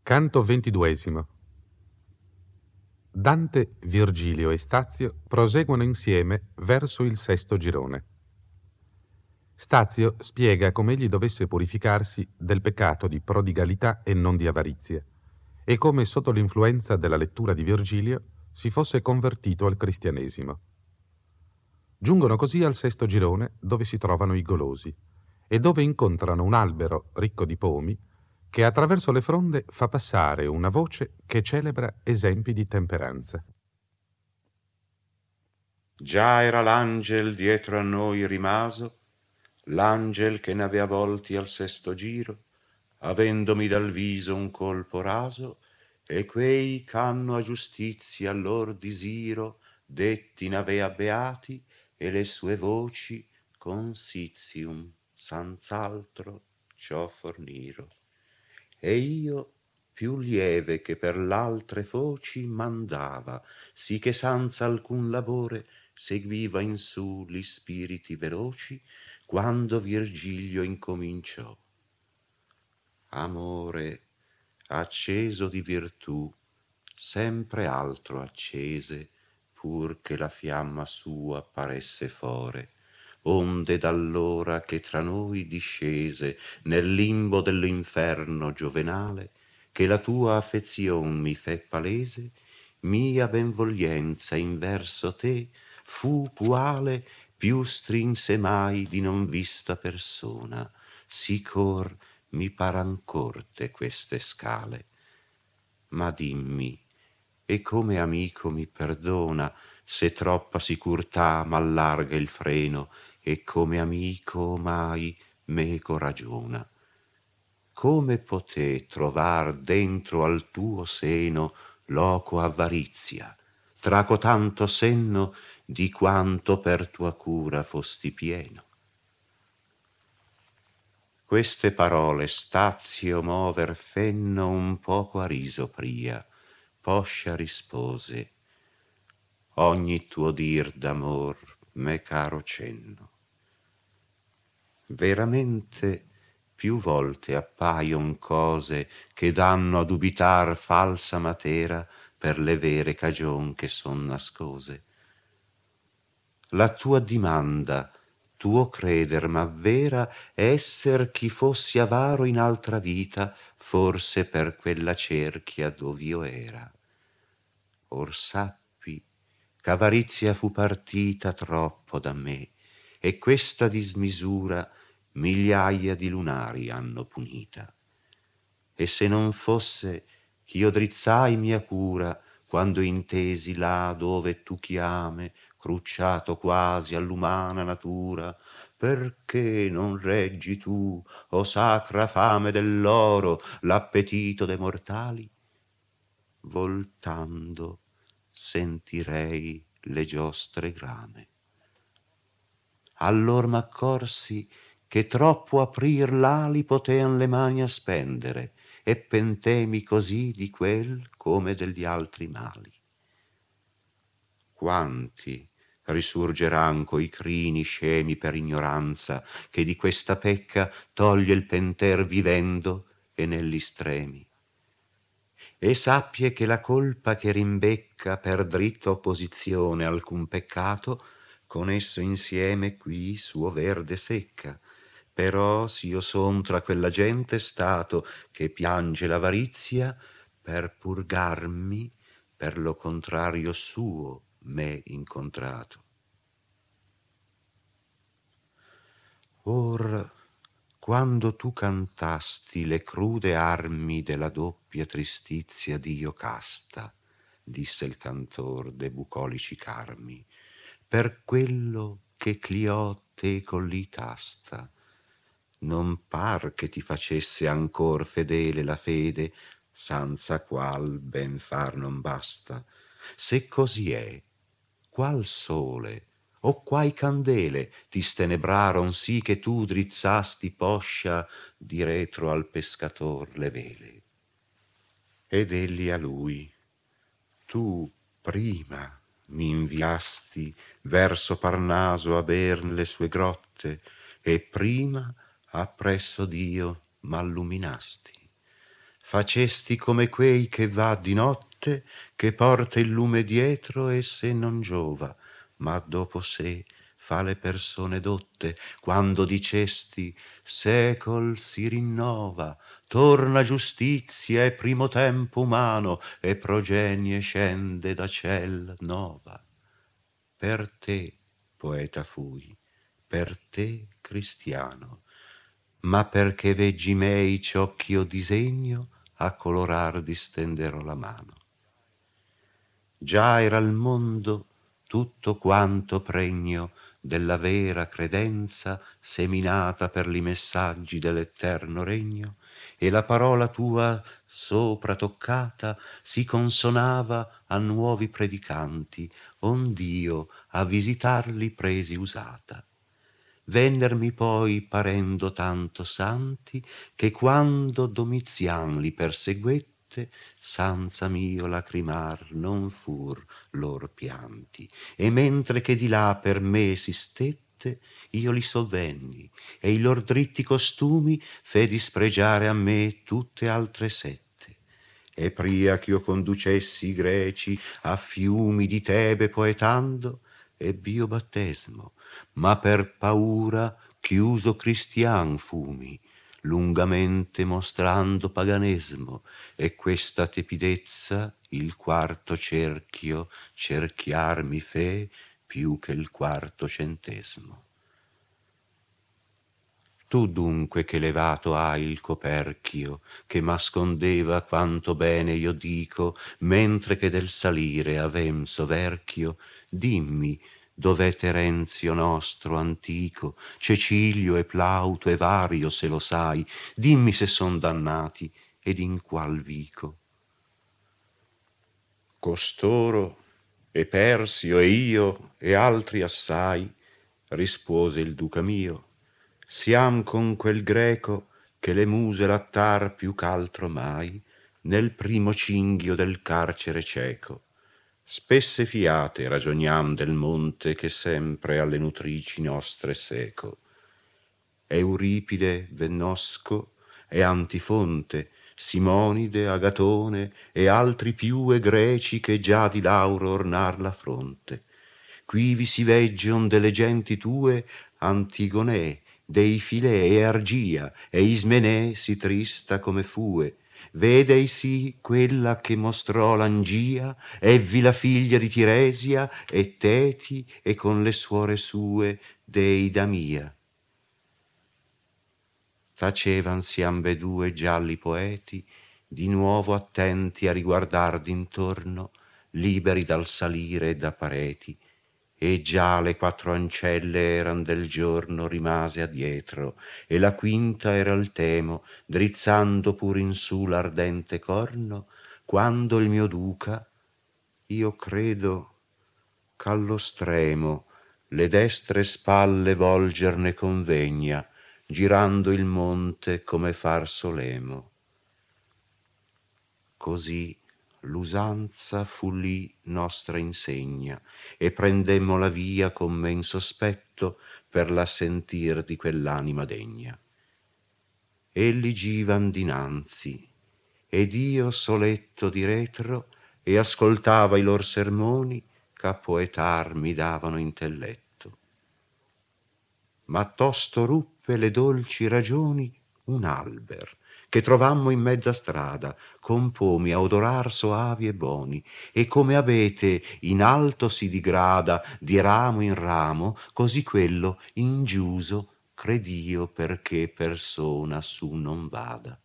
Canto XXII. Dante, Virgilio e Stazio proseguono insieme verso il sesto girone. Stazio spiega come egli dovesse purificarsi del peccato di prodigalità e non di avarizia, e come sotto l'influenza della lettura di Virgilio si fosse convertito al cristianesimo. Giungono così al sesto girone, dove si trovano i golosi e dove incontrano un albero ricco di pomi che attraverso le fronde fa passare una voce che celebra esempi di temperanza. Già era l'angel dietro a noi rimaso, l'angel che n'avea volti al sesto giro, avendomi dal viso un colpo raso, e quei c'hanno a giustizia al lor disiro, detti n'avea beati, e le sue voci consitium senz'altro ciò forniro. E io più lieve che per l'altre foci mandava, sì che senza alcun labore seguiva in su gli spiriti veloci, quando Virgilio incominciò. Amore, acceso di virtù, sempre altro accese, pur che la fiamma sua paresse fore, onde d'allora che tra noi discese nel limbo dell'inferno giovenale, che la tua affezion mi fe palese, mia benvoglienza in verso te fu quale più strinse mai di non vista persona, sicor mi paran corte queste scale. Ma dimmi, e come amico mi perdona se troppa sicurtà m'allarga il freno, e come amico omai meco ragiona. Come poté trovar dentro al tuo seno loco avarizia, tra cotanto senno di quanto per tua cura fosti pieno? Queste parole Stazio mover fenno un poco a riso pria, poscia rispose: ogni tuo dir d'amor m'è caro cenno. Veramente più volte appaion cose che danno a dubitar falsa matera per le vere cagion che son nascose. La tua dimanda, tuo creder m'avvera esser chi fossi avaro in altra vita, forse per quella cerchia dov'io era. Or sappi ch'avarizia fu partita troppo da me, e questa dismisura migliaia di lunari hanno punita. E se non fosse ch'io drizzai mia cura quando intesi là dove tu chiame, crucciato quasi all'umana natura, perché non reggi tu, o sacra fame dell'oro, l'appetito de mortali? Voltando sentirei le giostre grame. Allor m'accorsi che troppo aprir l'ali potean le mani a spendere, e pentemi così di quel come degli altri mali. Quanti risurgeran coi crini scemi per ignoranza, che di questa pecca toglie il penter vivendo e negli stremi. E sappie che la colpa che rimbecca per dritta opposizione alcun peccato, con esso insieme qui suo verde secca. Però s'io son tra quella gente stato che piange l'avarizia, per purgarmi per lo contrario suo m'è incontrato. Or quando tu cantasti le crude armi della doppia tristizia d'io casta, disse il cantor de bucolici carmi, per quello che Cliò teco lì tasta, non par che ti facesse ancor fedele la fede, senza qual ben far non basta. Se così è, qual sole o quai candele ti stenebraron sì che tu drizzasti poscia di retro al pescator le vele? Ed egli a lui: tu prima mi inviasti verso Parnaso a ber le sue grotte, e prima appresso d'io m'alluminasti. facesti come quei che va di notte, che porta il lume dietro e se non giova, ma dopo sé fa le persone dotte, quando dicesti secol si rinnova, torna giustizia e primo tempo umano, e progenie scende da ciel nova. Per te, poeta fui, per te, cristiano, ma perché veggi mei ciò ch'io disegno, a colorar distenderò la mano. Già era il mondo tutto quanto pregno della vera credenza seminata per li messaggi dell'eterno regno, e la parola tua sopra toccata si consonava a nuovi predicanti, ond'io a visitarli presi usata. Vennermi poi parendo tanto santi, che quando Domizian li perseguette, sanza mio lacrimar non fur lor pianti, e mentre che di là per me si stette, io li sovvenni, e i lor dritti costumi fe dispregiare a me tutte altre sette. E pria ch'io conducessi i greci a fiumi di Tebe poetando, ebb'io battesmo, ma per paura chiuso cristian fumi, lungamente mostrando paganesmo, e questa tepidezza il quarto cerchio cerchiar mi fe più che il quarto centesimo. Tu dunque che levato hai il coperchio, che m'ascondeva quanto bene io dico, mentre che del salire avem soverchio, dimmi dov'è Terenzio nostro antico, Cecilio e Plauto e Vario, se lo sai, dimmi se son dannati ed in qual vico. Costoro e Persio e io e altri assai, rispose il duca mio, siam con quel greco che le muse lattar più ch'altro mai nel primo cinghio del carcere cieco. Spesse fiate ragioniam del monte che sempre alle nutrici nostre seco. Euripide, Vennosco e Antifonte, Simonide, Agatone e altri più e greci che già di lauro ornar la fronte. Quivi si veggion delle genti tue Antigonè, dei Filè e Argia, e Ismenè si trista come fue. Vedeisi quella che mostrò l'Angia, evvi la figlia di Tiresia, e Teti, e con le suore sue Deida mia. Tacevansi ambedue gialli poeti, di nuovo attenti a riguardar d'intorno, liberi dal salire e da pareti, e già le quattro ancelle eran del giorno rimase adietro, e la quinta era il temo, drizzando pur in su l'ardente corno, quando il mio duca, io credo ch'allo stremo le destre spalle volger ne convegna, girando il monte come far solemo. Così l'usanza fu lì nostra insegna, e prendemmo la via con men sospetto per l'assentir di quell'anima degna. Elli givan dinanzi, ed io soletto di retro, e ascoltava i lor sermoni, ch'a poetar mi davano intelletto. Ma tosto ruppe le dolci ragioni un alber, che trovammo in mezza strada, con pomi a odorar soavi e boni, e come abete in alto si digrada di ramo in ramo, così quello ingiuso cred'io perché persona su non vada.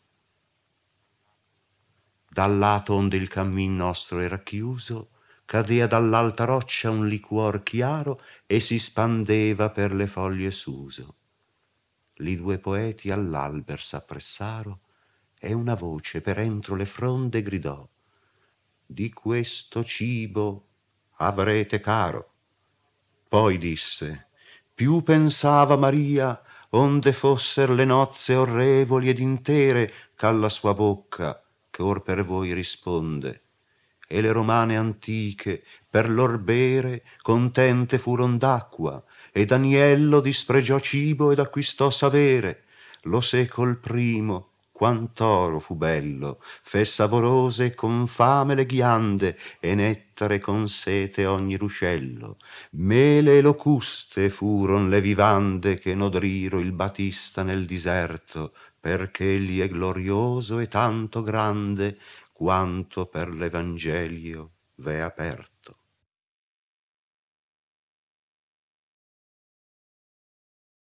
Dal lato onde il cammin nostro era chiuso, cadea dall'alta roccia un liquor chiaro e si spandeva per le foglie suso. Li due poeti all'alber s'appressaro, e una voce per entro le fronde gridò: di questo cibo avrete caro. Poi disse: più pensava Maria onde fosser le nozze orrevoli ed intere, ch'alla sua bocca che or per voi risponde. E le romane antiche per lor bere contente furon d'acqua, e Daniello dispregiò cibo ed acquistò savere. Lo secol primo, quant'oro fu bello, fe savorose con fame le ghiande, e nettare con sete ogni ruscello. Mele e locuste furon le vivande che nodriro il Batista nel diserto, perché egli è glorioso e tanto grande, quanto per l'Evangelio v'è aperto.